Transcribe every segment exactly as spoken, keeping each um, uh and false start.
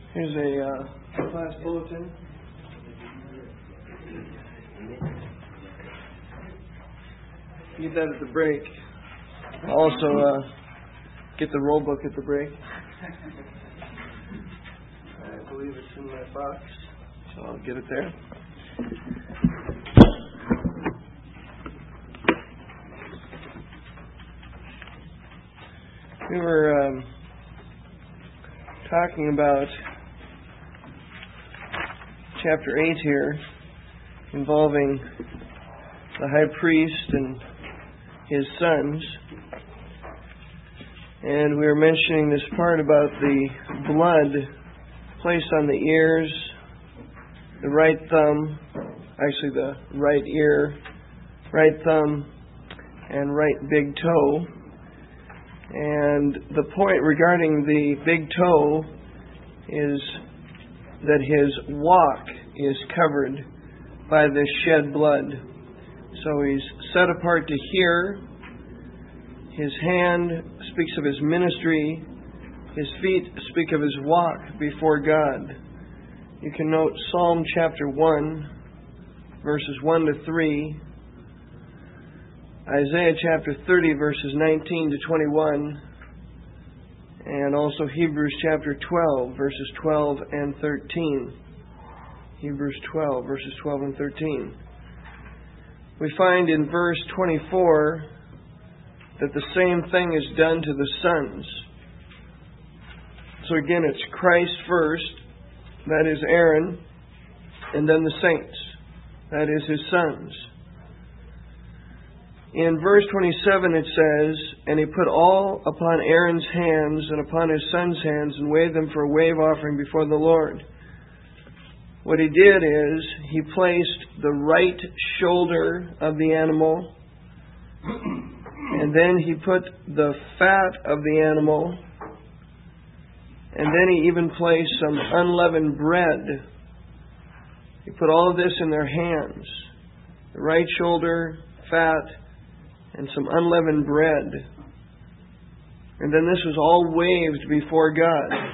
Here's a uh, class bulletin. Get that at the break. I'll also uh, get the roll book at the break. I believe it's in my box, so I'll get it there. We were um, talking about chapter eight here, involving the high priest and his sons. And we were mentioning this part about the blood placed on the ears, the right thumb, actually the right ear, right thumb, and right big toe. And the point regarding the big toe is that his walk is covered by this shed blood. So he's set apart to hear. His hand speaks of his ministry. His feet speak of his walk before God. You can note Psalm chapter one, verses one to three. Isaiah chapter thirty, verses nineteen to twenty-one. And also Hebrews chapter twelve, verses twelve and thirteen. Hebrews twelve, verses twelve and thirteen. We find in verse twenty-four that the same thing is done to the sons. So again, it's Christ first, that is Aaron, and then the saints, that is his sons. In verse twenty-seven it says, "And he put all upon Aaron's hands and upon his sons' hands, and waved them for a wave offering before the Lord." What he did is, he placed the right shoulder of the animal, and then he put the fat of the animal, and then he even placed some unleavened bread. He put all of this in their hands. The right shoulder, fat, and some unleavened bread. And then this was all waved before God.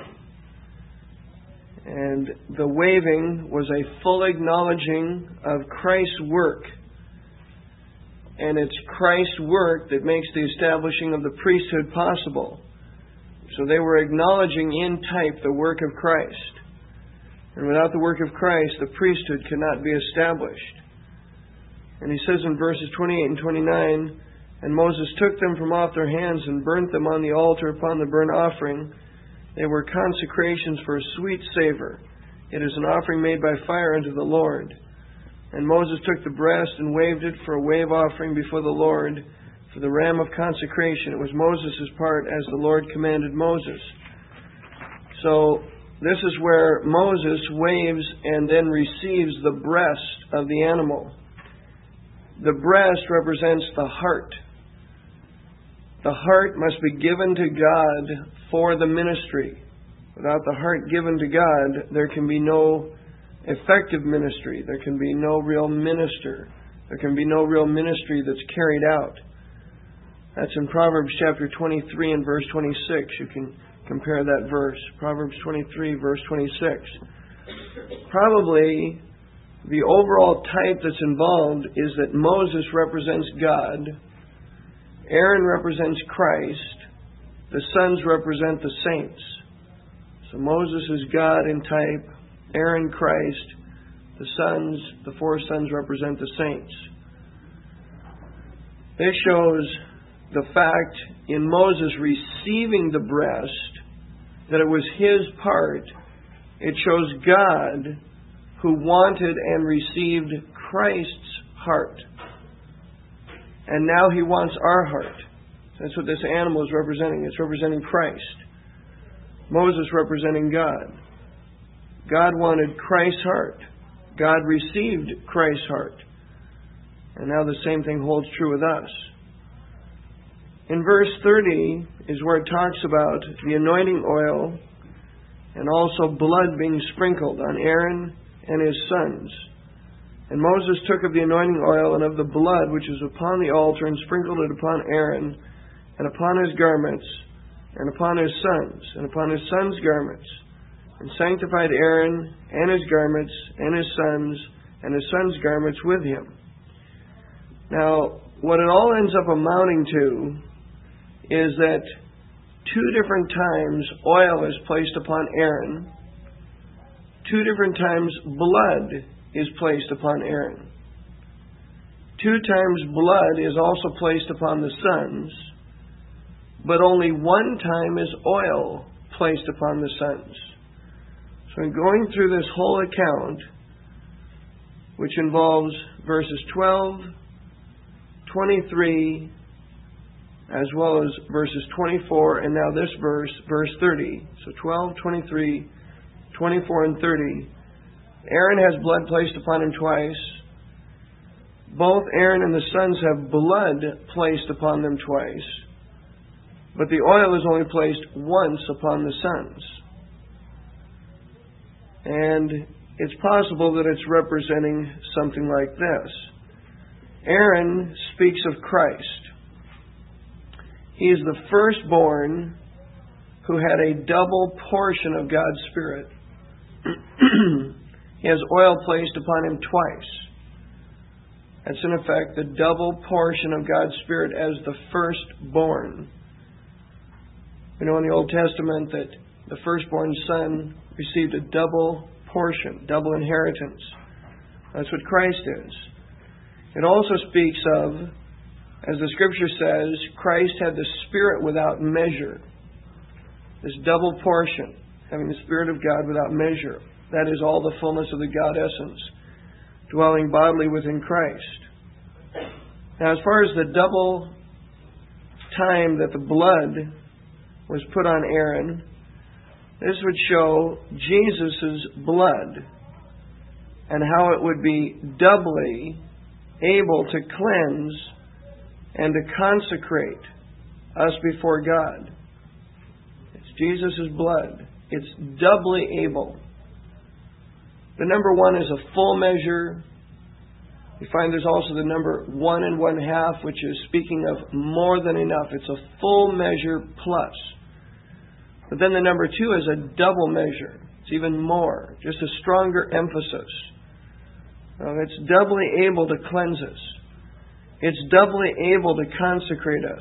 And the waving was a full acknowledging of Christ's work. And it's Christ's work that makes the establishing of the priesthood possible. So they were acknowledging in type the work of Christ. And without the work of Christ, the priesthood cannot be established. And he says in verses twenty-eight and twenty-nine, "And Moses took them from off their hands and burnt them on the altar upon the burnt offering. They were consecrations for a sweet savor. It is an offering made by fire unto the Lord. And Moses took the breast and waved it for a wave offering before the Lord, for the ram of consecration. It was Moses' part, as the Lord commanded Moses." So this is where Moses waves and then receives the breast of the animal. The breast represents the heart. The heart must be given to God for the ministry. Without the heart given to God, there can be no effective ministry. There can be no real minister. There can be no real ministry that's carried out. That's in Proverbs chapter twenty-three and verse twenty-six. You can compare that verse. Proverbs twenty-three, verse twenty-six. Probably the overall type that's involved is that Moses represents God, Aaron represents Christ, the sons represent the saints. So Moses is God in type, Aaron Christ, the sons, the four sons represent the saints. This shows the fact in Moses receiving the breast that it was his part. It shows God who wanted and received Christ's heart. And now he wants our heart. That's what this animal is representing. It's representing Christ. Moses representing God. God wanted Christ's heart. God received Christ's heart. And now the same thing holds true with us. In verse thirty is where it talks about the anointing oil and also blood being sprinkled on Aaron and his sons. And Moses took of the anointing oil and of the blood which was upon the altar and sprinkled it upon Aaron and upon his garments and upon his sons and upon his sons' garments and sanctified Aaron and his garments and his sons and his sons' garments with him. Now, what it all ends up amounting to is that two different times oil is placed upon Aaron. Two different times blood is placed upon Aaron. Two times blood is also placed upon the sons, but only one time is oil placed upon the sons. So in going through this whole account, which involves verses twelve, twenty-three, as well as verses twenty-four, and now this verse, verse thirty. So twelve, twenty-three, twenty-four, and thirty. Aaron has blood placed upon him twice. Both Aaron and the sons have blood placed upon them twice. But the oil is only placed once upon the sons. And it's possible that it's representing something like this. Aaron speaks of Christ. He is the firstborn who had a double portion of God's Spirit. He has oil placed upon him twice. That's in effect the double portion of God's Spirit as the firstborn. We know in the Old Testament that the firstborn son received a double portion, double inheritance. That's what Christ is. It also speaks of, as the Scripture says, Christ had the Spirit without measure. This double portion, having the Spirit of God without measure. That is all the fullness of the God essence, dwelling bodily within Christ. Now, as far as the double time that the blood was put on Aaron, this would show Jesus' blood and how it would be doubly able to cleanse and to consecrate us before God. It's Jesus' blood. It's doubly able. The number one is a full measure. We find there's also the number one and one half, which is speaking of more than enough. It's a full measure plus. But then the number two is a double measure. It's even more, just a stronger emphasis. Uh, it's doubly able to cleanse us. It's doubly able to consecrate us.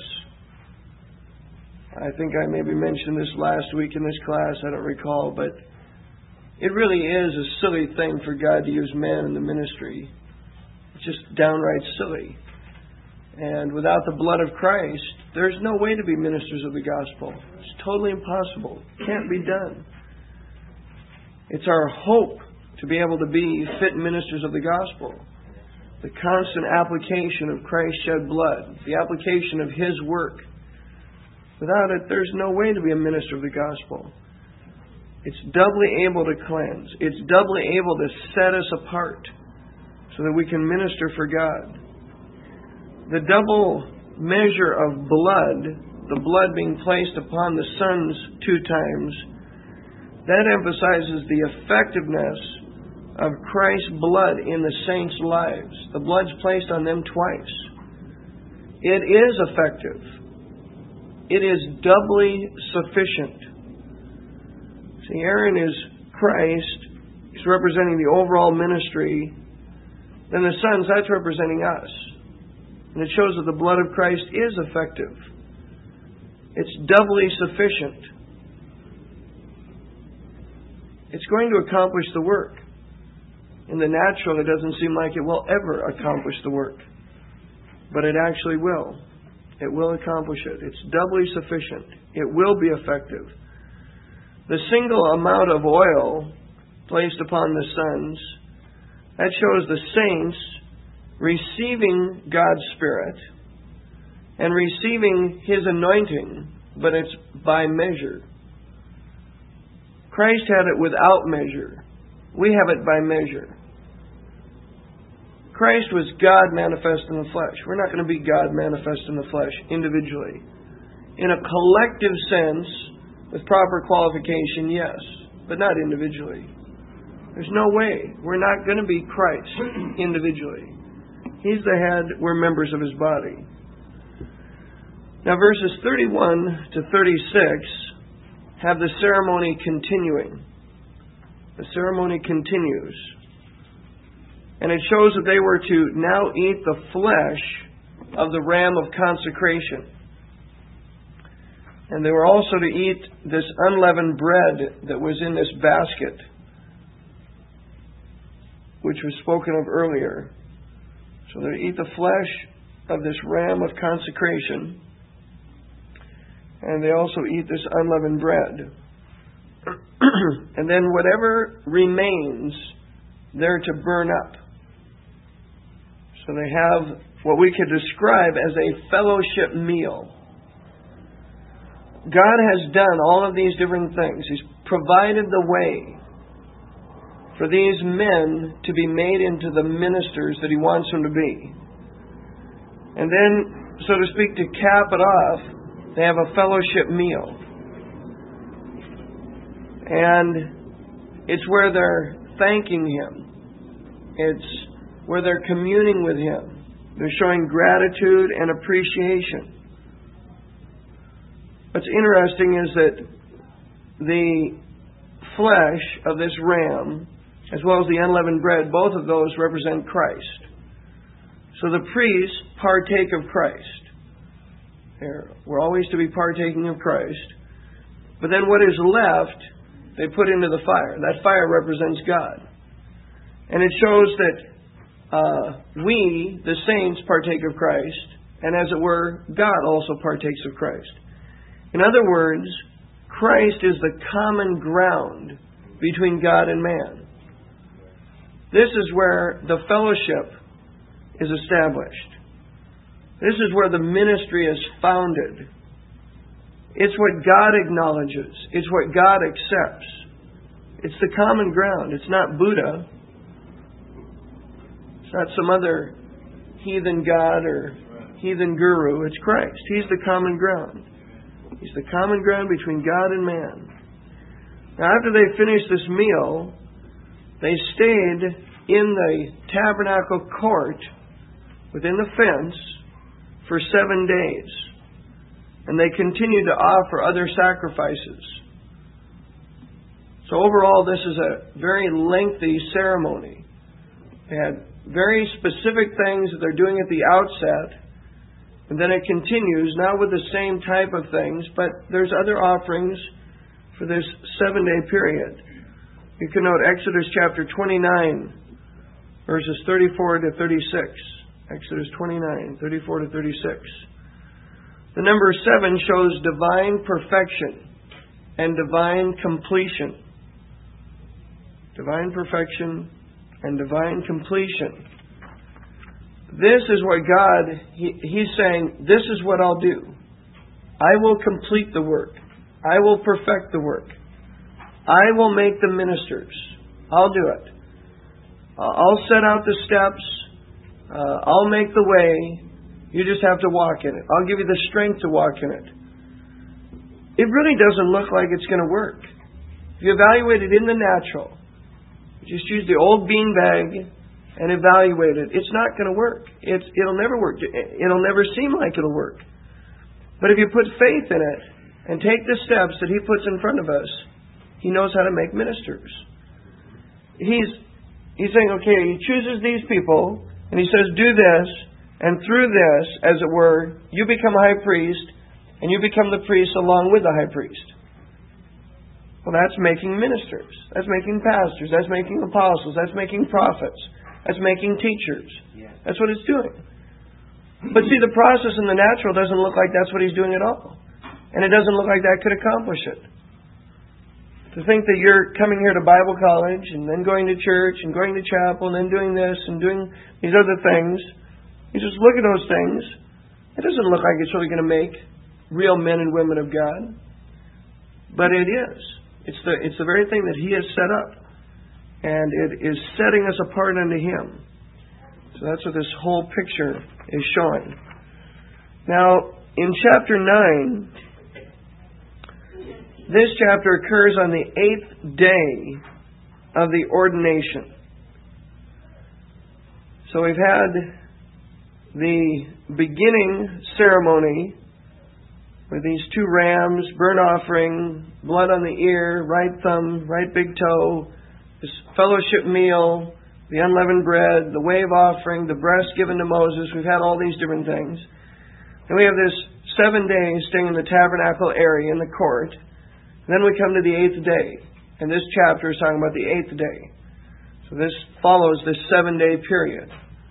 I think I maybe mentioned this last week in this class, I don't recall, but it really is a silly thing for God to use man in the ministry. It's just downright silly. And without the blood of Christ, there's no way to be ministers of the gospel. It's totally impossible. It can't be done. It's our hope to be able to be fit ministers of the gospel. The constant application of Christ's shed blood, the application of His work. Without it, there's no way to be a minister of the gospel. It's doubly able to cleanse. It's doubly able to set us apart so that we can minister for God. The double measure of blood, the blood being placed upon the sons two times, that emphasizes the effectiveness of Christ's blood in the saints' lives. The blood's placed on them twice. It is effective. It is doubly sufficient. See, Aaron is Christ. He's representing the overall ministry. Then the sons, that's representing us. And it shows that the blood of Christ is effective. It's doubly sufficient. It's going to accomplish the work. In the natural, it doesn't seem like it will ever accomplish the work. But it actually will. It will accomplish it. It's doubly sufficient. It will be effective. The single amount of oil placed upon the sons, that shows the saints receiving God's Spirit and receiving His anointing, but it's by measure. Christ had it without measure. We have it by measure. Christ was God manifest in the flesh. We're not going to be God manifest in the flesh individually. In a collective sense, with proper qualification, yes, but not individually. There's no way. We're not going to be Christ individually. He's the head. We're members of His body. Now, verses thirty-one to thirty-six have the ceremony continuing. The ceremony continues. And it shows that they were to now eat the flesh of the ram of consecration. And they were also to eat this unleavened bread that was in this basket, which was spoken of earlier. So they're to eat the flesh of this ram of consecration. And they also eat this unleavened bread. And then whatever remains, they're to burn up. So they have what we could describe as a fellowship meal. God has done all of these different things. He's provided the way for these men to be made into the ministers that He wants them to be. And then, so to speak, to cap it off, they have a fellowship meal. And it's where they're thanking Him. It's where they're communing with Him. They're showing gratitude and appreciation. What's interesting is that the flesh of this ram, as well as the unleavened bread, both of those represent Christ. So the priests partake of Christ. We're always to be partaking of Christ. But then what is left, they put into the fire. That fire represents God. And it shows that uh, we, the saints, partake of Christ, and as it were, God also partakes of Christ. In other words, Christ is the common ground between God and man. This is where the fellowship is established. This is where the ministry is founded. It's what God acknowledges. It's what God accepts. It's the common ground. It's not Buddha. It's not some other heathen god or heathen guru. It's Christ. He's the common ground. He's the common ground between God and man. Now, after they finished this meal, they stayed in the tabernacle court within the fence for seven days. And they continued to offer other sacrifices. So overall, this is a very lengthy ceremony. They had very specific things that they're doing at the outset. And then it continues, not with the same type of things, but there's other offerings for this seven-day period. You can note Exodus chapter twenty-nine, verses thirty-four to thirty-six. Exodus twenty-nine, thirty-four to thirty-six. The number seven shows divine perfection and divine completion. Divine perfection and divine completion. This is what God, he, He's saying, this is what I'll do. I will complete the work. I will perfect the work. I will make the ministers. I'll do it. I'll set out the steps. Uh, I'll make the way. You just have to walk in it. I'll give you the strength to walk in it. It really doesn't look like it's going to work. If you evaluate it in the natural, just use the old beanbag and evaluate it. It's not going to work. It's, it'll never work. It'll never seem like it'll work. But if you put faith in it and take the steps that He puts in front of us, He knows how to make ministers. He's, he's saying, okay, He chooses these people, and He says, do this, and through this, as it were, you become high priest, and you become the priest along with the high priest. Well, that's making ministers. That's making pastors. That's making apostles. That's making prophets. That's making teachers. That's what it's doing. But see, the process in the natural doesn't look like that's what He's doing at all. And it doesn't look like that could accomplish it. To think that you're coming here to Bible college and then going to church and going to chapel and then doing this and doing these other things, you just look at those things, it doesn't look like it's really going to make real men and women of God. But it is. It's the, it's the very thing that He has set up. And it is setting us apart unto Him. So that's what this whole picture is showing. Now, in chapter nine, this chapter occurs on the eighth day of the ordination. So we've had the beginning ceremony with these two rams, burnt offering, blood on the ear, right thumb, right big toe, this fellowship meal, the unleavened bread, the wave offering, the breast given to Moses. We've had all these different things. And we have this seven days staying in the tabernacle area in the court. And then we come to the eighth day. And this chapter is talking about the eighth day. So this follows this seven-day period.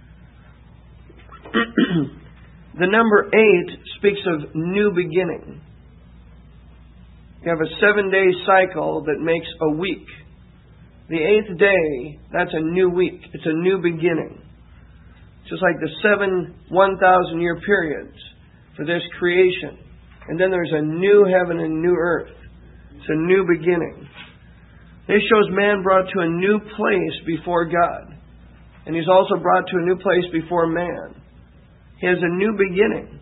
The number eight speaks of new beginning. You have a seven-day cycle that makes a week. The eighth day, that's a new week. It's a new beginning. Just like the seven one thousand year periods for this creation. And then there's a new heaven and new earth. It's a new beginning. This shows man brought to a new place before God. And he's also brought to a new place before man. He has a new beginning.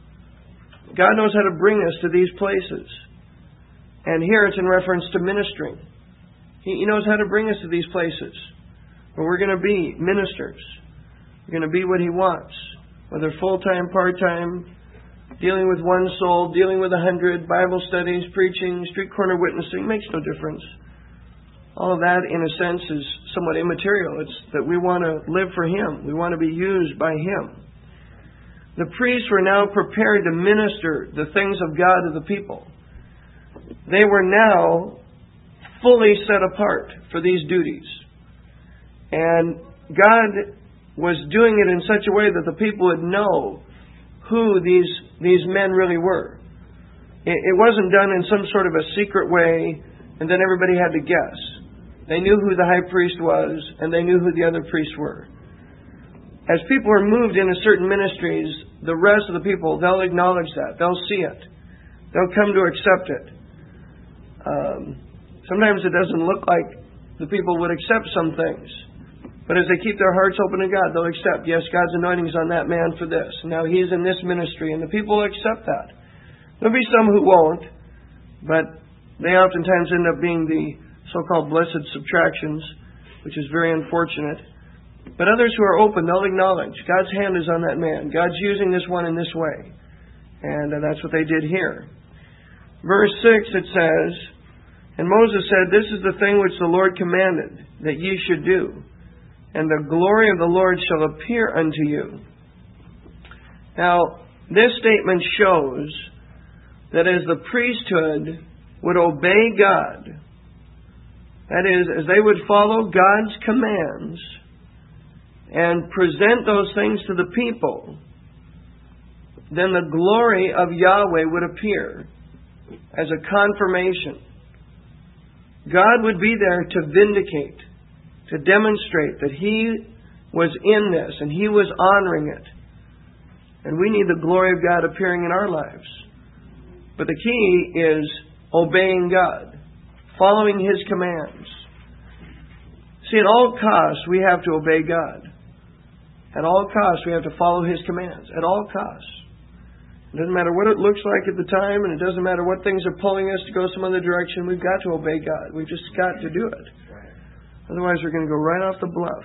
God knows how to bring us to these places. And here it's in reference to ministering. He knows how to bring us to these places where we're going to be ministers. We're going to be what He wants. Whether full-time, part-time, dealing with one soul, dealing with a hundred, Bible studies, preaching, street corner witnessing, makes no difference. All of that, in a sense, is somewhat immaterial. It's that we want to live for Him. We want to be used by Him. The priests were now prepared to minister the things of God to the people. They were now fully set apart for these duties. And God was doing it in such a way that the people would know who these, these men really were. It, it wasn't done in some sort of a secret way and then everybody had to guess. They knew who the high priest was and they knew who the other priests were. As people are moved into certain ministries, the rest of the people, they'll acknowledge that. They'll see it. They'll come to accept it. Um, sometimes it doesn't look like the people would accept some things. But as they keep their hearts open to God, they'll accept, yes, God's anointing is on that man for this. Now he's in this ministry, and the people will accept that. There'll be some who won't, but they oftentimes end up being the so-called blessed subtractions, which is very unfortunate. But others who are open, they'll acknowledge God's hand is on that man. God's using this one in this way. And uh, that's what they did here. Verse six, it says, "And Moses said, This is the thing which the Lord commanded, that ye should do. And the glory of the Lord shall appear unto you." Now, this statement shows that as the priesthood would obey God, that is, as they would follow God's commands and present those things to the people, then the glory of Yahweh would appear as a confirmation. God would be there to vindicate, to demonstrate that He was in this and He was honoring it. And we need the glory of God appearing in our lives. But the key is obeying God, following His commands. See, at all costs, we have to obey God. At all costs, we have to follow His commands. At all costs. It doesn't matter what it looks like at the time, and it doesn't matter what things are pulling us to go some other direction. We've got to obey God. We've just got to do it. Otherwise, we're going to go right off the bluff.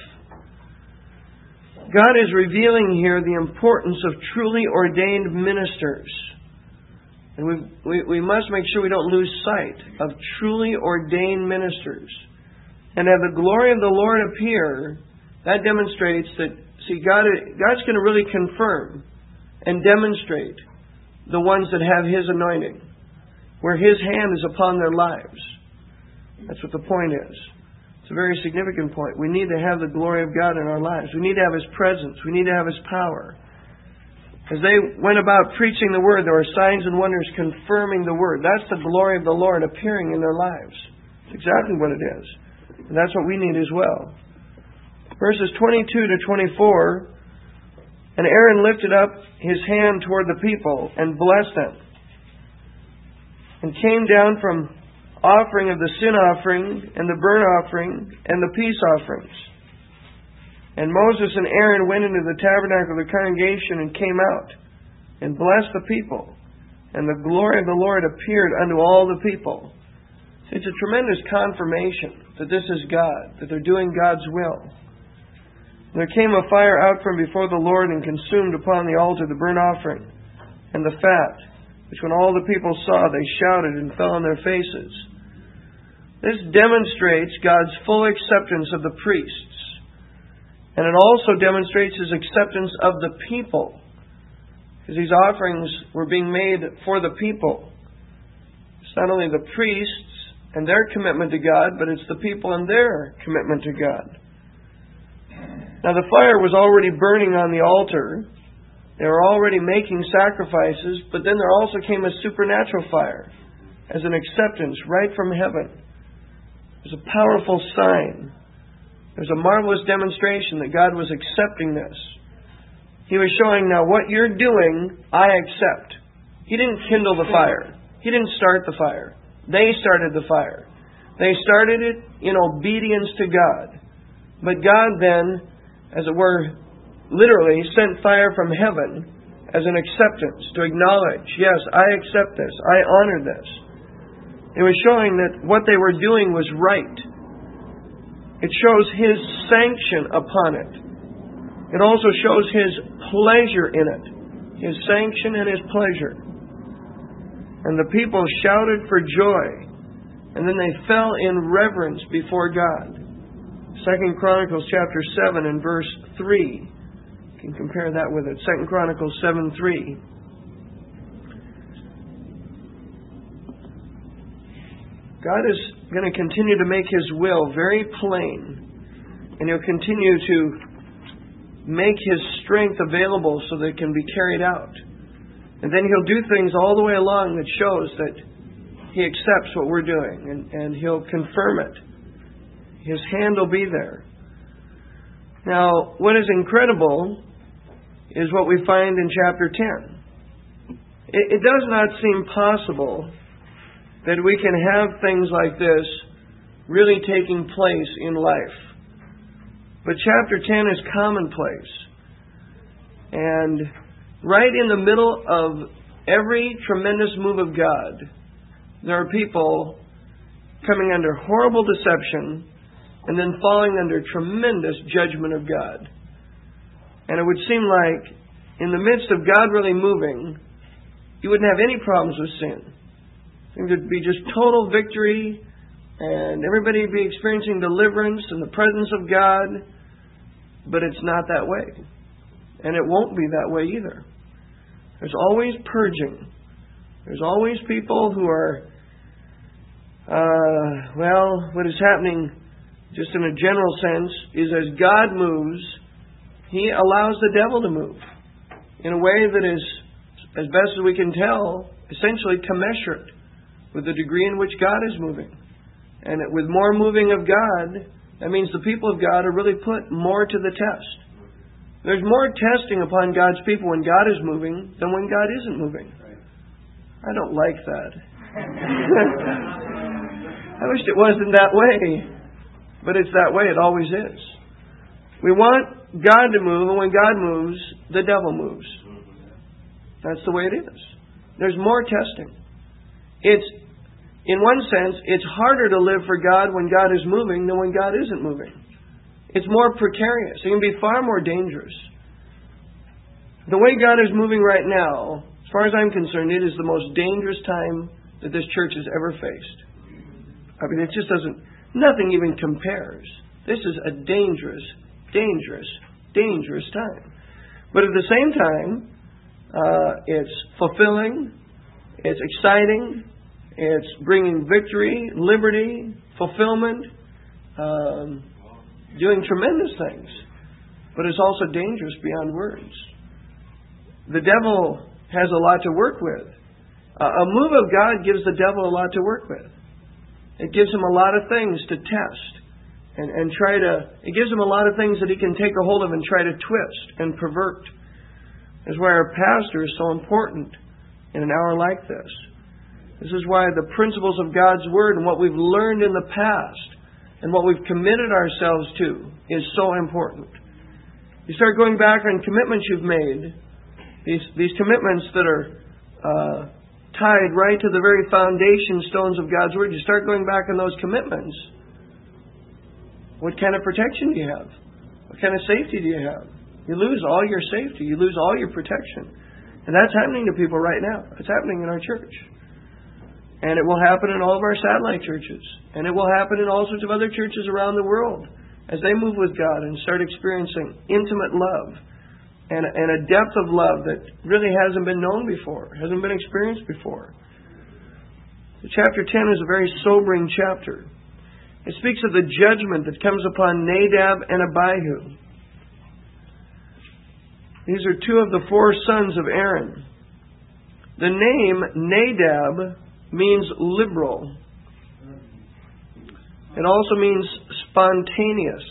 God is revealing here the importance of truly ordained ministers. And we, we, we must make sure we don't lose sight of truly ordained ministers. And have the glory of the Lord appear, that demonstrates that, see, God, God's going to really confirm and demonstrate the ones that have His anointing, where His hand is upon their lives. That's what the point is. It's a very significant point. We need to have the glory of God in our lives. We need to have His presence. We need to have His power. As they went about preaching the Word, there were signs and wonders confirming the Word. That's the glory of the Lord appearing in their lives. It's exactly what it is. And that's what we need as well. Verses twenty-two to twenty-four, "And Aaron lifted up his hand toward the people and blessed them, and came down from offering of the sin offering and the burnt offering and the peace offerings. And Moses and Aaron went into the tabernacle of the congregation and came out and blessed the people. And the glory of the Lord appeared unto all the people." It's a tremendous confirmation that this is God, that they're doing God's will. "And there came a fire out from before the Lord and consumed upon the altar the burnt offering and the fat, which when all the people saw, they shouted and fell on their faces. This demonstrates God's full acceptance of the priests. And it also demonstrates His acceptance of the people. Because these offerings were being made for the people. It's not only the priests and their commitment to God, but it's the people and their commitment to God. Now the fire was already burning on the altar. They were already making sacrifices, but then there also came a supernatural fire as an acceptance right from heaven. It was a powerful sign. It was a marvelous demonstration that God was accepting this. He was showing, now what you're doing, I accept. He didn't kindle the fire. He didn't start the fire. They started the fire. They started it in obedience to God. But God then, as it were, literally sent fire from heaven as an acceptance to acknowledge, yes, I accept this. I honor this. It was showing that what they were doing was right. It shows His sanction upon it. It also shows His pleasure in it. His sanction and His pleasure. And the people shouted for joy. And then they fell in reverence before God. Second Chronicles chapter seven and verse three. You can compare that with it. Second Chronicles seven three. God is going to continue to make His will very plain. And He'll continue to make His strength available so that it can be carried out. And then He'll do things all the way along that shows that He accepts what we're doing. And, and He'll confirm it. His hand will be there. Now, what is incredible is what we find in chapter ten. It, it does not seem possible that we can have things like this really taking place in life. But chapter ten is commonplace. And right in the middle of every tremendous move of God, there are people coming under horrible deception and then falling under tremendous judgment of God. And it would seem like in the midst of God really moving, you wouldn't have any problems with sin. It would be just total victory, and everybody would be experiencing deliverance in the presence of God. But it's not that way. And it won't be that way either. There's always purging. There's always people who are, uh, well, what is happening, just in a general sense, is as God moves, He allows the devil to move in a way that is, as best as we can tell, essentially commensurate with the degree in which God is moving. And with more moving of God, that means the people of God are really put more to the test. There's more testing upon God's people when God is moving than when God isn't moving. I don't like that. I wish it wasn't that way. But it's that way. It always is. We want God to move, and when God moves, the devil moves. That's the way it is. There's more testing. It's, in one sense, it's harder to live for God when God is moving than when God isn't moving. It's more precarious. It can be far more dangerous. The way God is moving right now, as far as I'm concerned, it is the most dangerous time that this church has ever faced. I mean, it just doesn't, nothing even compares. This is a dangerous, dangerous, dangerous time. But at the same time, uh, it's fulfilling, it's exciting, it's bringing victory, liberty, fulfillment, um, doing tremendous things. But it's also dangerous beyond words. The devil has a lot to work with. Uh, a move of God gives the devil a lot to work with. It gives him a lot of things to test and, and try to, it gives him a lot of things that he can take a hold of and try to twist and pervert. That's why our pastor is so important in an hour like this. This is why the principles of God's Word and what we've learned in the past and what we've committed ourselves to is so important. You start going back on commitments you've made, these, these commitments that are uh, tied right to the very foundation stones of God's Word. You start going back on those commitments. What kind of protection do you have? What kind of safety do you have? You lose all your safety. You lose all your protection. And that's happening to people right now. It's happening in our church. And it will happen in all of our satellite churches. And it will happen in all sorts of other churches around the world as they move with God and start experiencing intimate love and, and a depth of love that really hasn't been known before, hasn't been experienced before. So chapter ten is a very sobering chapter. It speaks of the judgment that comes upon Nadab and Abihu. These are two of the four sons of Aaron. The name Nadab means liberal. It also means spontaneous.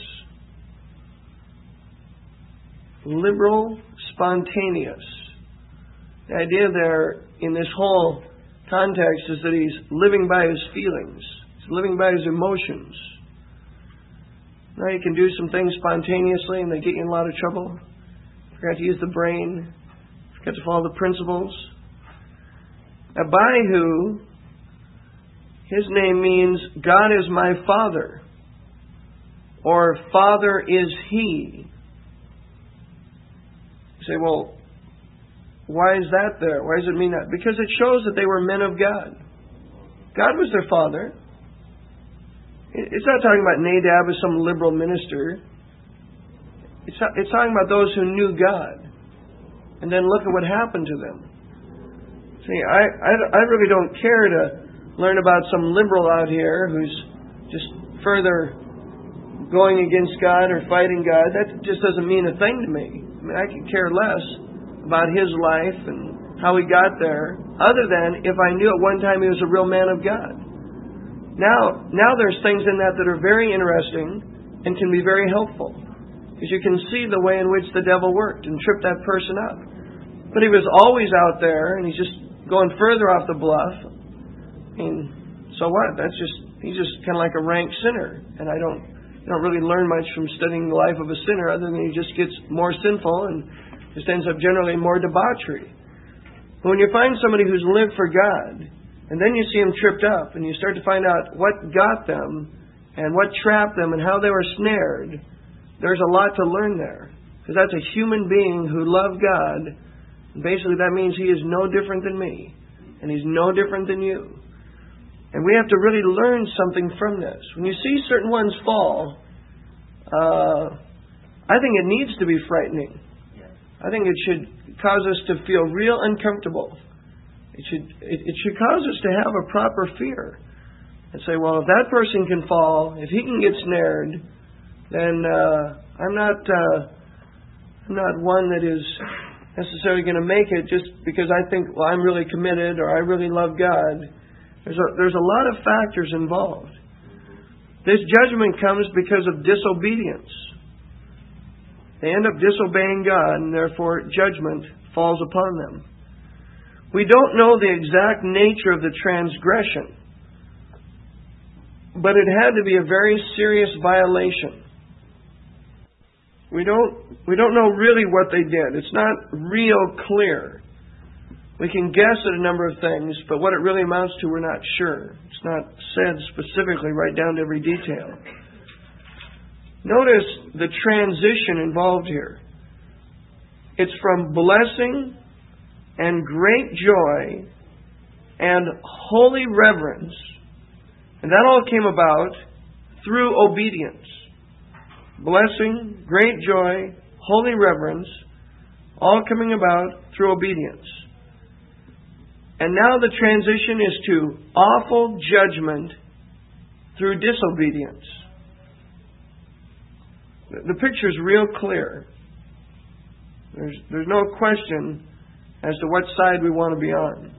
Liberal, spontaneous. The idea there in this whole context is that he's living by his feelings. He's living by his emotions. Now you can do some things spontaneously and they get you in a lot of trouble. Forgot to use the brain. Forgot to follow the principles. Abihu, his name means God is my Father, or Father is He. You say, well, why is that there? Why does it mean that? Because it shows that they were men of God. God was their father. It's not talking about Nadab as some liberal minister. It's, not, it's talking about those who knew God. And then look at what happened to them. See, I, I, I really don't care to learn about some liberal out here who's just further going against God or fighting God. That just doesn't mean a thing to me. I mean, I could care less about his life and how he got there, other than if I knew at one time he was a real man of God. Now, now there's things in that that are very interesting and can be very helpful, because you can see the way in which the devil worked and tripped that person up. But he was always out there, and he's just going further off the bluff. I mean, so what? That's just he's just kind of like a rank sinner, and I don't you don't really learn much from studying the life of a sinner, other than he just gets more sinful and just ends up generally more debauchery. But when you find somebody who's lived for God, and then you see them tripped up, and you start to find out what got them, and what trapped them, and how they were snared, there's a lot to learn there. Because that's a human being who loved God. And basically that means he is no different than me. And he's no different than you. And we have to really learn something from this. When you see certain ones fall, uh, I think it needs to be frightening. I think it should cause us to feel real uncomfortable. It should it, it should cause us to have a proper fear. And say, well, if that person can fall, if he can get snared, then uh, I'm not uh, I'm not one that is necessarily going to make it just because I think, well, I'm really committed or I really love God. There's a, there's a lot of factors involved. This judgment comes because of disobedience. They end up disobeying God, and therefore judgment falls upon them. We don't know the exact nature of the transgression, but it had to be a very serious violation. We don't we don't know really what they did. It's not real clear. We can guess at a number of things, but what it really amounts to, we're not sure. It's not said specifically right down to every detail. Notice the transition involved here. It's from blessing and great joy and holy reverence, and that all came about through obedience. Blessing, great joy, holy reverence, all coming about through obedience. And now the transition is to awful judgment through disobedience. The picture's real clear. There's, there's no question as to what side we want to be on.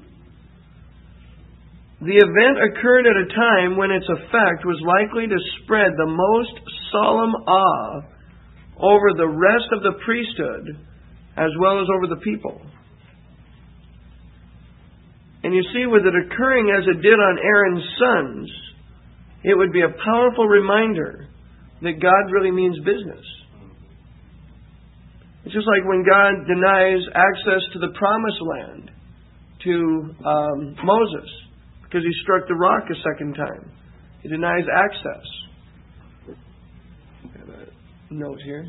The event occurred at a time when its effect was likely to spread the most solemn awe over the rest of the priesthood as well as over the people. And you see, with it occurring as it did on Aaron's sons, it would be a powerful reminder that God really means business. It's just like when God denies access to the promised land to um, Moses because he struck the rock a second time. He denies access. I have a note here.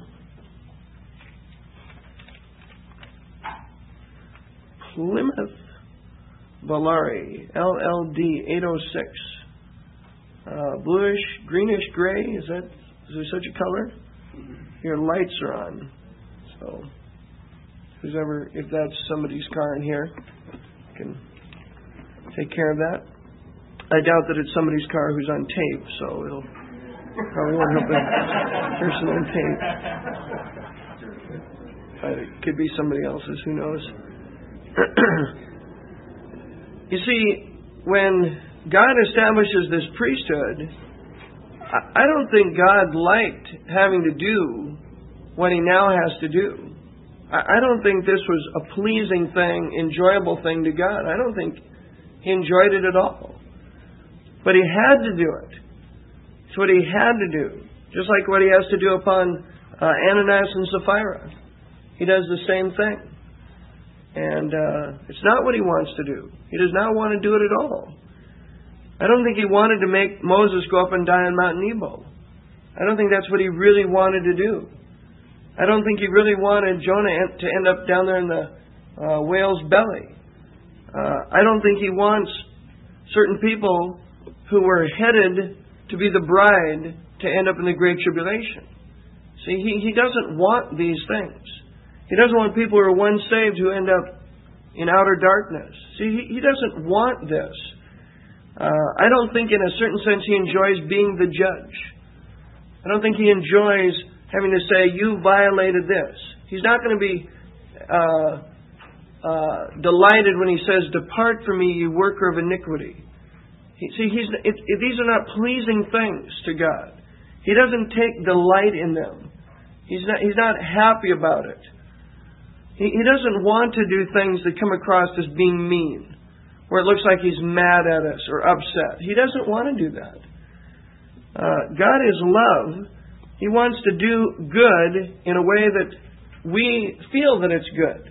Plymouth Bellari, L L D eight oh six. Uh, bluish, greenish gray, is that, is there such a color? Your lights are on. So, who's ever, if that's somebody's car in here, can take care of that. I doubt that it's somebody's car who's on tape, so it'll probably won't help the person on tape. Uh, it could be somebody else's, who knows. You see, when God establishes this priesthood, I don't think God liked having to do what He now has to do. I don't think this was a pleasing thing, enjoyable thing to God. I don't think He enjoyed it at all. But He had to do it. It's what He had to do. Just like what He has to do upon uh, Ananias and Sapphira. He does the same thing. And uh, it's not what He wants to do. He does not want to do it at all. I don't think He wanted to make Moses go up and die on Mount Nebo. I don't think that's what He really wanted to do. I don't think He really wanted Jonah to end up down there in the uh, whale's belly. Uh, I don't think He wants certain people who were headed to be the bride to end up in the Great Tribulation. See, He, he doesn't want these things. He doesn't want people who are once saved who end up in outer darkness. See, He, he doesn't want this. Uh, I don't think in a certain sense He enjoys being the judge. I don't think He enjoys having to say, you violated this. He's not going to be uh, uh, delighted when He says, depart from me, you worker of iniquity. He, see, he's, it, it, these are not pleasing things to God. He doesn't take delight in them. He's not, he's not happy about it. He, he doesn't want to do things that come across as being mean, where it looks like He's mad at us or upset. He doesn't want to do that. Uh, God is love. He wants to do good in a way that we feel that it's good.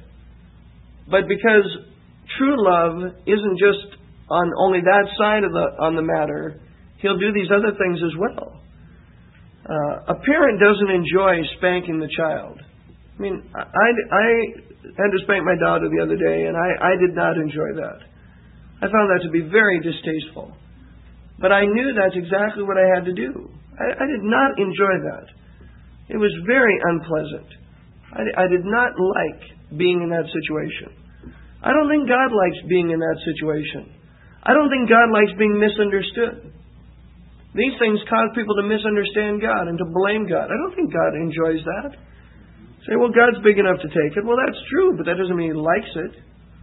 But because true love isn't just on only that side of the on the matter, He'll do these other things as well. Uh, a parent doesn't enjoy spanking the child. I mean, I, I had to spank my daughter the other day, and I, I did not enjoy that. I found that to be very distasteful. But I knew that's exactly what I had to do. I, I did not enjoy that. It was very unpleasant. I, I did not like being in that situation. I don't think God likes being in that situation. I don't think God likes being misunderstood. These things cause people to misunderstand God and to blame God. I don't think God enjoys that. Say, well, God's big enough to take it. Well, that's true, but that doesn't mean He likes it.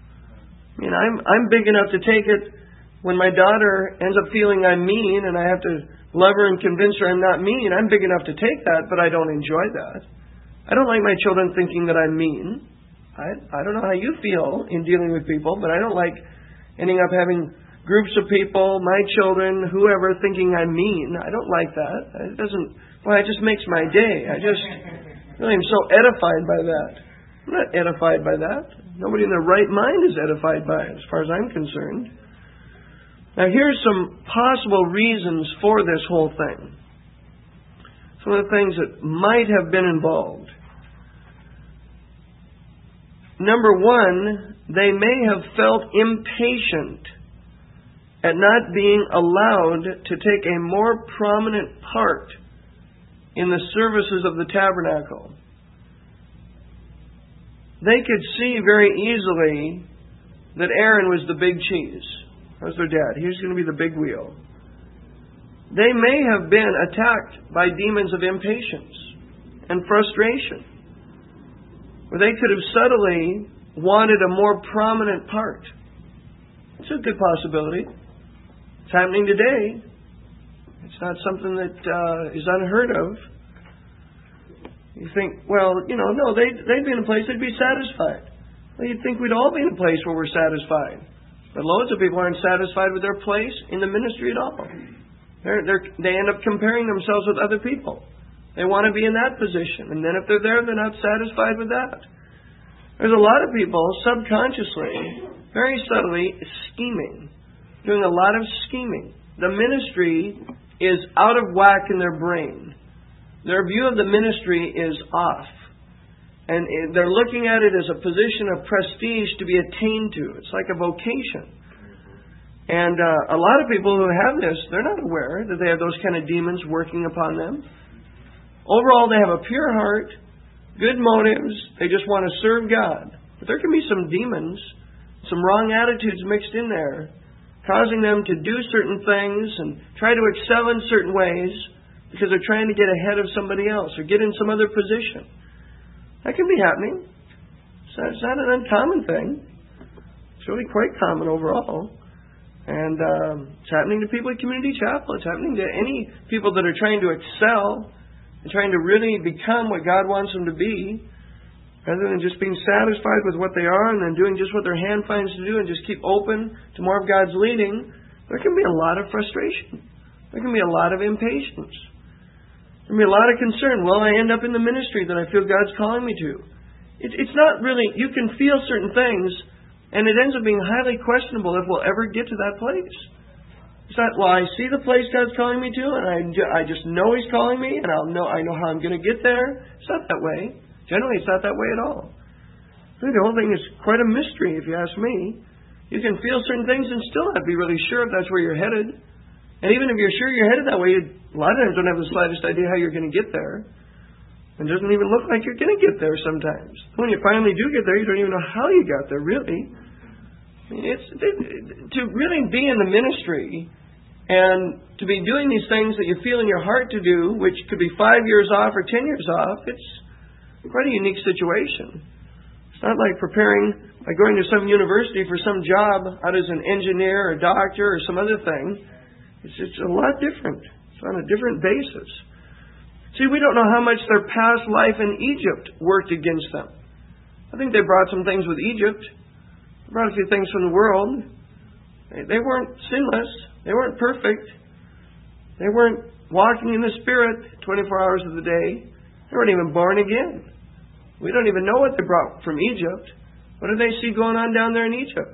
I mean, I'm I'm big enough to take it when my daughter ends up feeling I'm mean and I have to love her and convince her I'm not mean. I'm big enough to take that, but I don't enjoy that. I don't like my children thinking that I'm mean. I I don't know how you feel in dealing with people, but I don't like ending up having groups of people, my children, whoever, thinking I'm mean. I don't like that. It doesn't, well, it just makes my day. I just really am so edified by that. I'm not edified by that. Nobody in their right mind is edified by it, as far as I'm concerned. Now, here's some possible reasons for this whole thing. Some of the things that might have been involved. Number one, they may have felt impatient at not being allowed to take a more prominent part in the services of the tabernacle. They could see very easily that Aaron was the big cheese. That was their dad. He was going to be the big wheel. They may have been attacked by demons of impatience and frustration, where they could have subtly wanted a more prominent part. It's a good possibility. It's happening today. It's not something that uh, is unheard of. You think, well, you know, no, they'd, they'd be in a place they'd be satisfied. Well, you'd think we'd all be in a place where we're satisfied. But loads of people aren't satisfied with their place in the ministry at all. They're, they're, they end up comparing themselves with other people. They want to be in that position. And then if they're there, they're not satisfied with that. There's a lot of people subconsciously, very subtly, scheming. Doing a lot of scheming. The ministry is out of whack in their brain. Their view of the ministry is off. And they're looking at it as a position of prestige to be attained to. It's like a vocation. And uh, a lot of people who have this, they're not aware that they have those kind of demons working upon them. Overall, they have a pure heart, good motives. They just want to serve God. But there can be some demons, some wrong attitudes mixed in there, causing them to do certain things and try to excel in certain ways because they're trying to get ahead of somebody else or get in some other position. That can be happening. It's not, it's not an uncommon thing. It's really quite common overall. And um, it's happening to people at Community Chapel. It's happening to any people that are trying to excel and trying to really become what God wants them to be, rather than just being satisfied with what they are and then doing just what their hand finds to do and just keep open to more of God's leading. There can be a lot of frustration. There can be a lot of impatience. There can be a lot of concern. Will I end up in the ministry that I feel God's calling me to? It, it's not really, you can feel certain things, and it ends up being highly questionable if we'll ever get to that place. It's not, well, I see the place God's calling me to, and I, ju- I just know He's calling me, and I'll know I know how I'm going to get there. It's not that way. Generally, it's not that way at all. I think the whole thing is quite a mystery, if you ask me. You can feel certain things and still not be really sure if that's where you're headed. And even if you're sure you're headed that way, you, a lot of times don't have the slightest idea how you're going to get there. It doesn't even look like you're going to get there sometimes. When you finally do get there, you don't even know how you got there, really. I mean, it's it, to really be in the ministry and to be doing these things that you feel in your heart to do, which could be five years off or ten years off, it's quite a unique situation. It's not like preparing, like going to some university for some job out as an engineer or doctor or some other thing. It's, it's a lot different. It's on a different basis. See, we don't know how much their past life in Egypt worked against them. I think they brought some things with Egypt. They brought a few things from the world. They, they weren't sinless. They weren't perfect. They weren't walking in the Spirit twenty-four hours of the day. They weren't even born again. We don't even know what they brought from Egypt. What did they see going on down there in Egypt?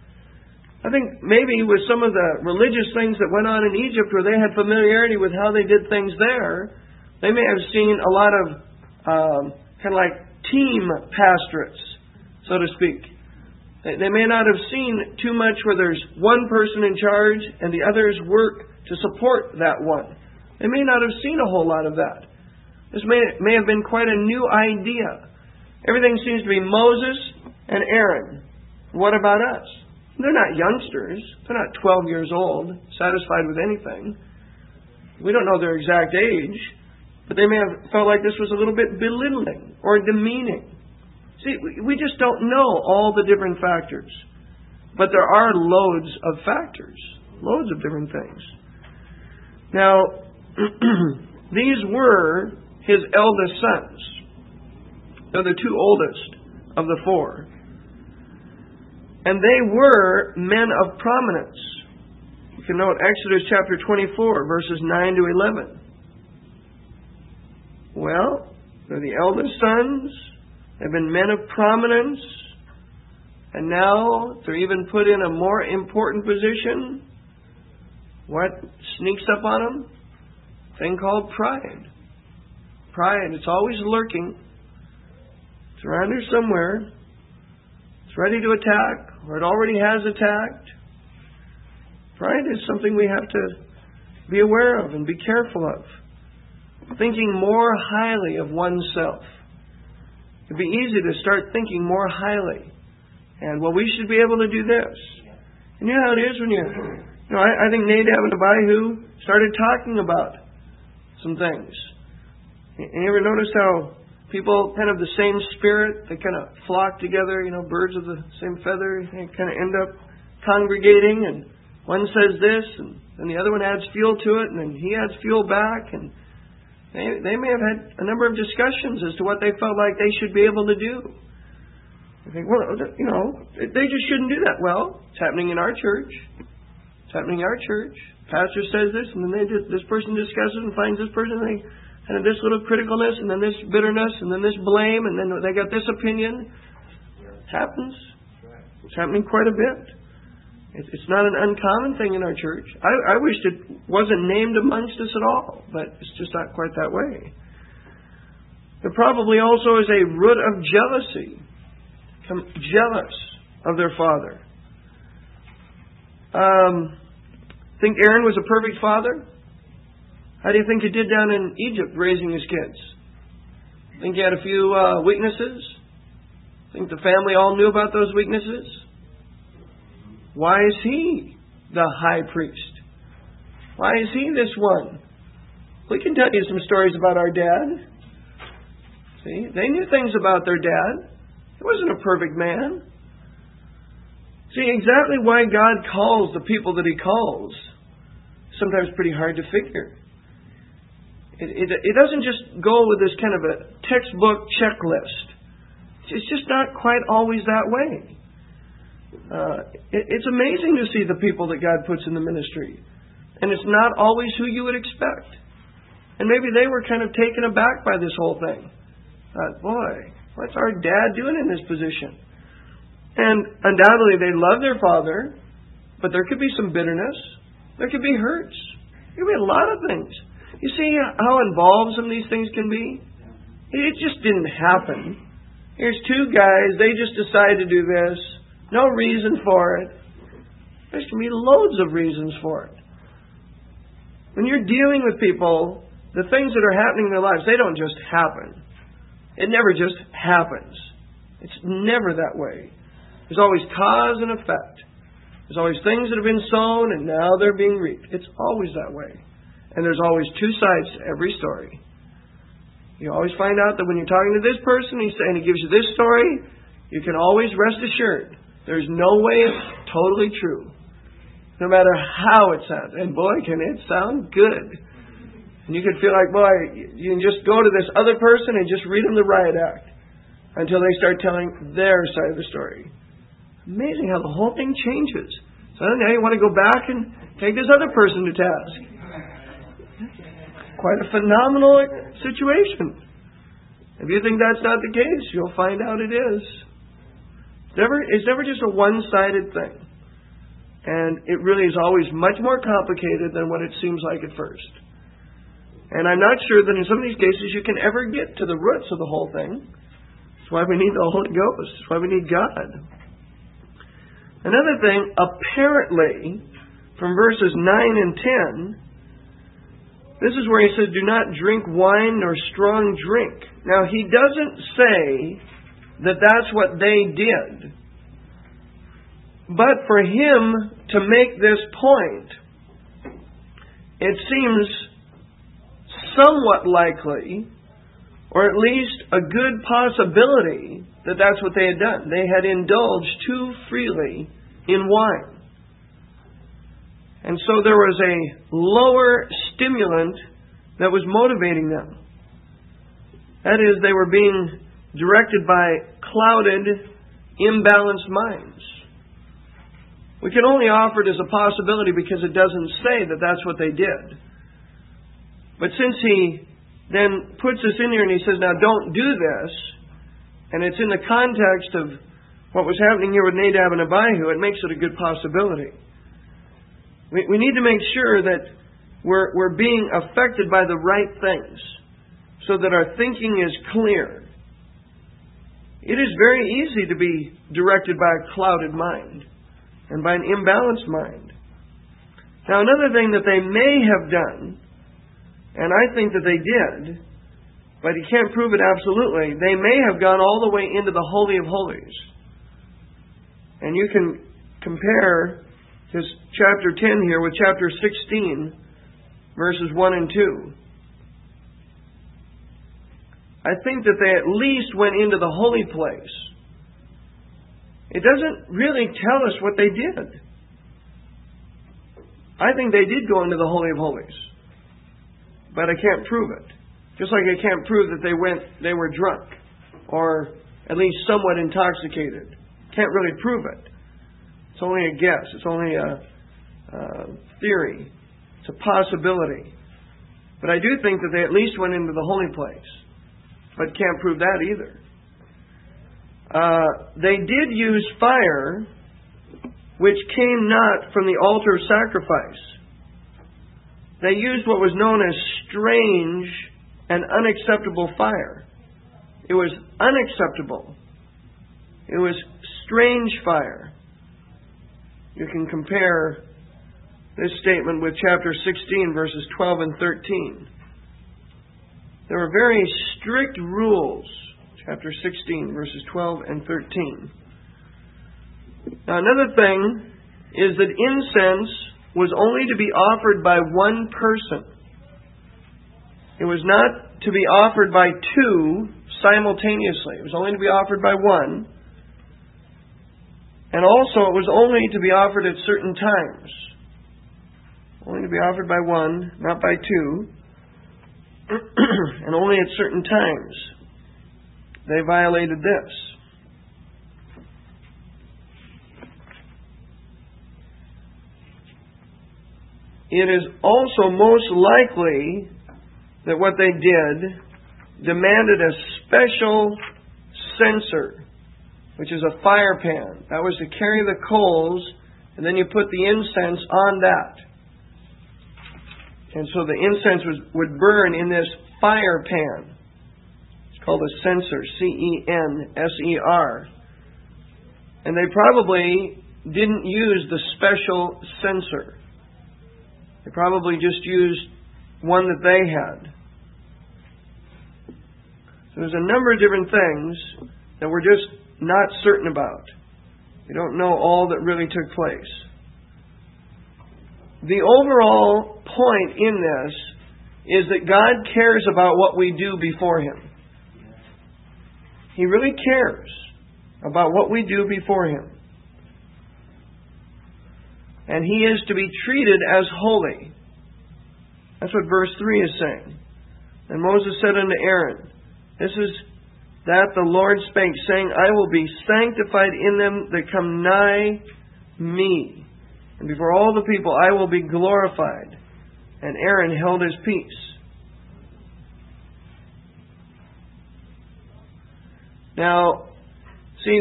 I think maybe with some of the religious things that went on in Egypt, where they had familiarity with how they did things there, they may have seen a lot of um, kind of like team pastorates, so to speak. They, they may not have seen too much where there's one person in charge and the others work to support that one. They may not have seen a whole lot of that. This may, may have been quite a new idea. Everything seems to be Moses and Aaron. What about us? They're not youngsters. They're not twelve years old, satisfied with anything. We don't know their exact age, but they may have felt like this was a little bit belittling or demeaning. See, we just don't know all the different factors. But there are loads of factors, loads of different things. Now, these were his eldest sons. They're the two oldest of the four. And they were men of prominence. You can note Exodus chapter twenty-four, verses nine to eleven. Well, they're the eldest sons. They've been men of prominence. And now they're even put in a more important position. What sneaks up on them? A thing called pride. Pride, it's always lurking. It's around here somewhere. It's ready to attack, or it already has attacked. Pride is something we have to be aware of and be careful of. Thinking more highly of oneself. It'd be easy to start thinking more highly. And, well, we should be able to do this. And you know how it is when you... You know, I, I think Nadab and Abihu started talking about some things. And you ever notice how people kind of the same spirit, they kind of flock together, you know, birds of the same feather, they kind of end up congregating, and one says this, and then the other one adds fuel to it, and then he adds fuel back, and they, they may have had a number of discussions as to what they felt like they should be able to do. I think, well, you know, they just shouldn't do that. Well, it's happening in our church. It's happening in our church. Pastor says this, and then they just, this person discusses and finds this person, and they kind of this little criticalness, and then this bitterness, and then this blame, and then they got this opinion. It happens. It's happening quite a bit. It's not an uncommon thing in our church. I, I wished it wasn't named amongst us at all, but it's just not quite that way. There probably also is a root of jealousy. Become jealous of their father. Um, think Aaron was a perfect father? How do you think he did down in Egypt raising his kids? Think he had a few uh, weaknesses? Think the family all knew about those weaknesses? Why is he the high priest? Why is he this one? We can tell you some stories about our dad. See, they knew things about their dad. He wasn't a perfect man. See, exactly why God calls the people that He calls is sometimes pretty hard to figure. It, it, it doesn't just go with this kind of a textbook checklist. It's just not quite always that way. Uh, it, it's amazing to see the people that God puts in the ministry. And it's not always who you would expect. And maybe they were kind of taken aback by this whole thing. Thought, boy, what's our dad doing in this position? And undoubtedly they love their father, but there could be some bitterness. There could be hurts. There could be a lot of things. You see how involved some of these things can be? It just didn't happen. Here's two guys, they just decided to do this. No reason for it. There's going to be loads of reasons for it. When you're dealing with people, the things that are happening in their lives, they don't just happen. It never just happens. It's never that way. There's always cause and effect. There's always things that have been sown and now they're being reaped. It's always that way. And there's always two sides to every story. You always find out that when you're talking to this person, he's saying he gives you this story, you can always rest assured there's no way it's totally true. No matter how it sounds. And boy, can it sound good. And you can feel like, boy, you can just go to this other person and just read them the riot act until they start telling their side of the story. Amazing how the whole thing changes. So now you want to go back and take this other person to task. Quite a phenomenal situation. If you think that's not the case, you'll find out it is. It's never, it's never just a one-sided thing. And it really is always much more complicated than what it seems like at first. And I'm not sure that in some of these cases you can ever get to the roots of the whole thing. That's why we need the Holy Ghost. That's why we need God. Another thing, apparently, from verses nine and ten, this is where he says, do not drink wine nor strong drink. Now, he doesn't say that that's what they did. But for him to make this point, it seems somewhat likely, or at least a good possibility, that that's what they had done. They had indulged too freely in wine. And so there was a lower stimulant that was motivating them. That is, they were being directed by clouded, imbalanced minds. We can only offer it as a possibility because it doesn't say that that's what they did. But since he then puts this in here and he says, now don't do this, and it's in the context of what was happening here with Nadab and Abihu, it makes it a good possibility. We, we need to make sure that we're, we're being affected by the right things so that our thinking is clear. It is very easy to be directed by a clouded mind and by an imbalanced mind. Now, another thing that they may have done, and I think that they did, but you can't prove it absolutely, they may have gone all the way into the Holy of Holies. And you can compare this chapter ten here with chapter sixteen, verses one and two. I think that they at least went into the holy place. It doesn't really tell us what they did. I think they did go into the Holy of Holies. But I can't prove it. Just like I can't prove that they went, they were drunk. Or at least somewhat intoxicated. Can't really prove it. It's only a guess. It's only a, a theory. It's a possibility. But I do think that they at least went into the holy place. But can't prove that either. Uh, they did use fire, which came not from the altar of sacrifice. They used what was known as strange and unacceptable fire. It was unacceptable. It was strange fire. You can compare this statement with chapter sixteen, verses twelve and thirteen. There were very strict rules, chapter sixteen, verses twelve and thirteen. Now, another thing is that incense was only to be offered by one person. It was not to be offered by two simultaneously. It was only to be offered by one. And also, it was only to be offered at certain times. Only to be offered by one, not by two. And only at certain times. They violated this. It is also most likely that what they did demanded a special censer, which is a fire pan. That was to carry the coals, and then you put the incense on that. And so the incense was, would burn in this fire pan. It's called a censer, C E N S E R. And they probably didn't use the special censer. They probably just used one that they had. So there's a number of different things that we're just not certain about. We don't know all that really took place. The overall point in this is that God cares about what we do before Him. He really cares about what we do before Him. And He is to be treated as holy. That's what verse three is saying. And Moses said unto Aaron, this is that the Lord spake, saying, I will be sanctified in them that come nigh me. And before all the people I will be glorified. And Aaron held his peace. Now, see,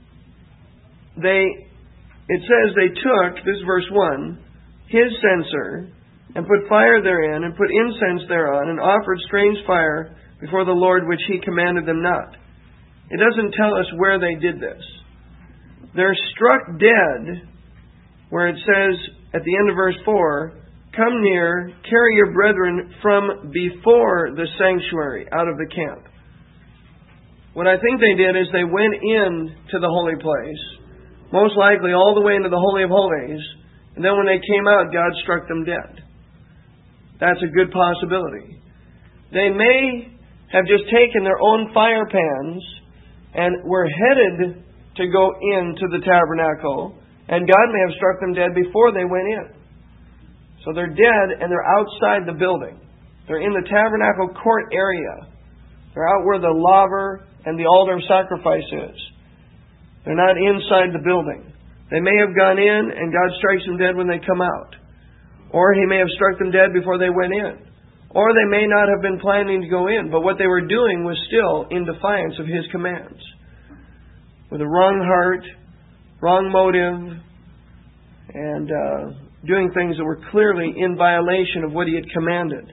they, it says they took, this is verse one, his censer, and put fire therein, and put incense thereon, and offered strange fire before the Lord, which He commanded them not. It doesn't tell us where they did this. They're struck dead, where it says at the end of verse four, come near, carry your brethren from before the sanctuary, out of the camp. What I think they did is they went in to the holy place, most likely all the way into the Holy of Holies, and then when they came out, God struck them dead. That's a good possibility. They may have just taken their own fire pans and were headed to go into the tabernacle, and God may have struck them dead before they went in. So they're dead and they're outside the building. They're in the tabernacle court area. They're out where the laver and the altar of sacrifice is. They're not inside the building. They may have gone in and God strikes them dead when they come out. Or He may have struck them dead before they went in. Or they may not have been planning to go in, but what they were doing was still in defiance of His commands. With a wrong heart, wrong motive, and uh, doing things that were clearly in violation of what He had commanded.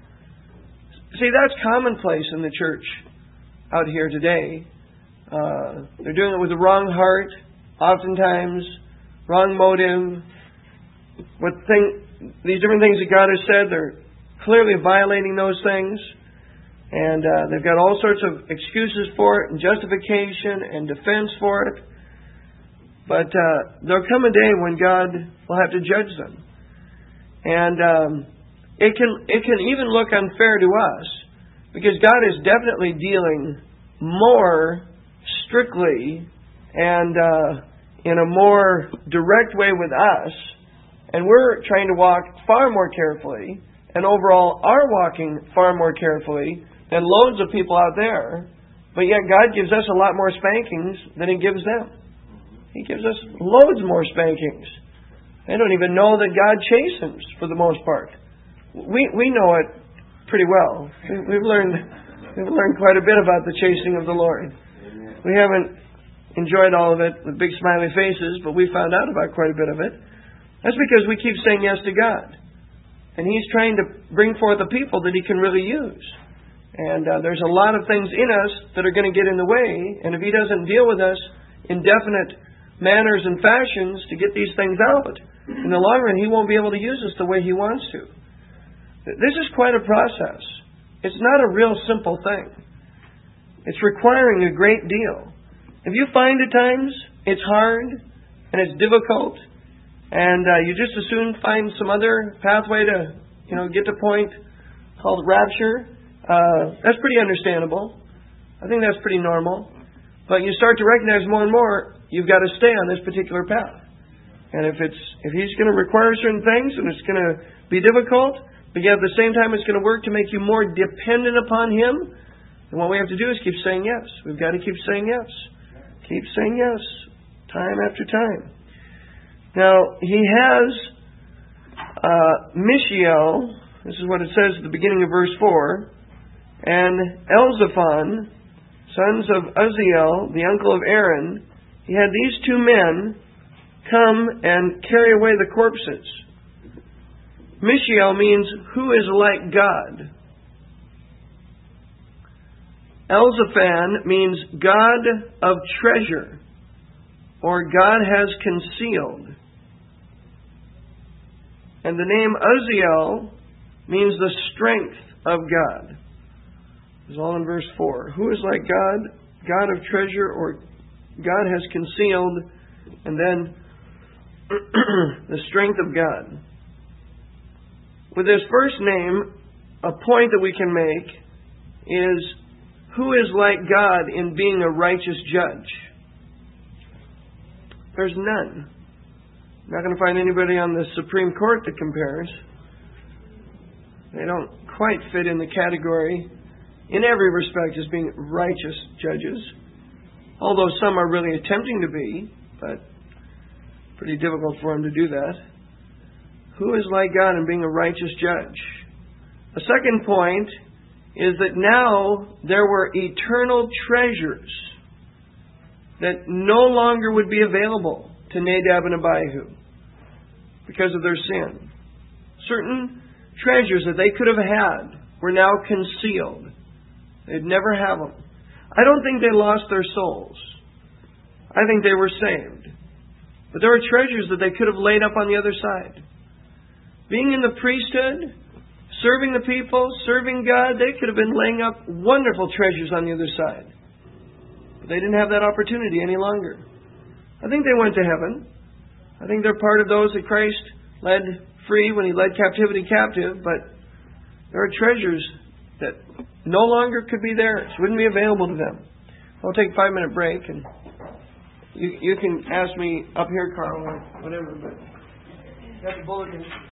See, that's commonplace in the church out here today. Uh, they're doing it with the wrong heart, oftentimes, wrong motive. What thing, these different things that God has said, they're clearly violating those things. And uh, they've got all sorts of excuses for it, and justification, and defense for it. But uh, there'll come a day when God will have to judge them. And um, it can it can even look unfair to us, because God is definitely dealing more strictly and uh, in a more direct way with us. And we're trying to walk far more carefully, and overall are walking far more carefully than loads of people out there. But yet God gives us a lot more spankings than He gives them. He gives us loads more spankings. They don't even know that God chastens for the most part. We we know it pretty well. We've learned we've learned quite a bit about the chastening of the Lord. We haven't enjoyed all of it with big smiley faces, but we found out about quite a bit of it. That's because we keep saying yes to God. And He's trying to bring forth a people that He can really use. And uh, there's a lot of things in us that are going to get in the way. And if He doesn't deal with us in definite manners and fashions to get these things out, In the long run, He won't be able to use us the way He wants to. This is quite a process. It's not a real simple thing. It's requiring a great deal. If you find at times it's hard and it's difficult, and uh, you just as soon find some other pathway to, you know, get to a point called rapture, uh, that's pretty understandable. I think that's pretty normal. But you start to recognize more and more you've got to stay on this particular path. And if it's if He's going to require certain things and it's going to be difficult, but yet at the same time it's going to work to make you more dependent upon Him, then what we have to do is keep saying yes. We've got to keep saying yes. Keep saying yes, time after time. Now, He has uh, Mishael, this is what it says at the beginning of verse four, and Elzaphan, sons of Uzziel, the uncle of Aaron. He had these two men come and carry away the corpses. Mishael means, who is like God. Elzaphan means God of treasure, or God has concealed. And the name Uzziel means the strength of God. It's all in verse four. Who is like God? God of treasure, or God has concealed, and then the strength of God. With this first name, a point that we can make is, who is like God in being a righteous judge? There's none. I'm not going to find anybody on the Supreme Court that compares. They don't quite fit in the category, in every respect, as being righteous judges. Although some are really attempting to be, but pretty difficult for them to do that. Who is like God in being a righteous judge? A second point is that now there were eternal treasures that no longer would be available to Nadab and Abihu because of their sin. Certain treasures that they could have had were now concealed. They'd never have them. I don't think they lost their souls. I think they were saved. But there were treasures that they could have laid up on the other side. Being in the priesthood, serving the people, serving God, they could have been laying up wonderful treasures on the other side. But they didn't have that opportunity any longer. I think they went to heaven. I think they're part of those that Christ led free when He led captivity captive, but there are treasures that no longer could be theirs, wouldn't be available to them. I'll take a five minute break, and you, you can ask me up here, Carl, or whatever, but you got the bulletin.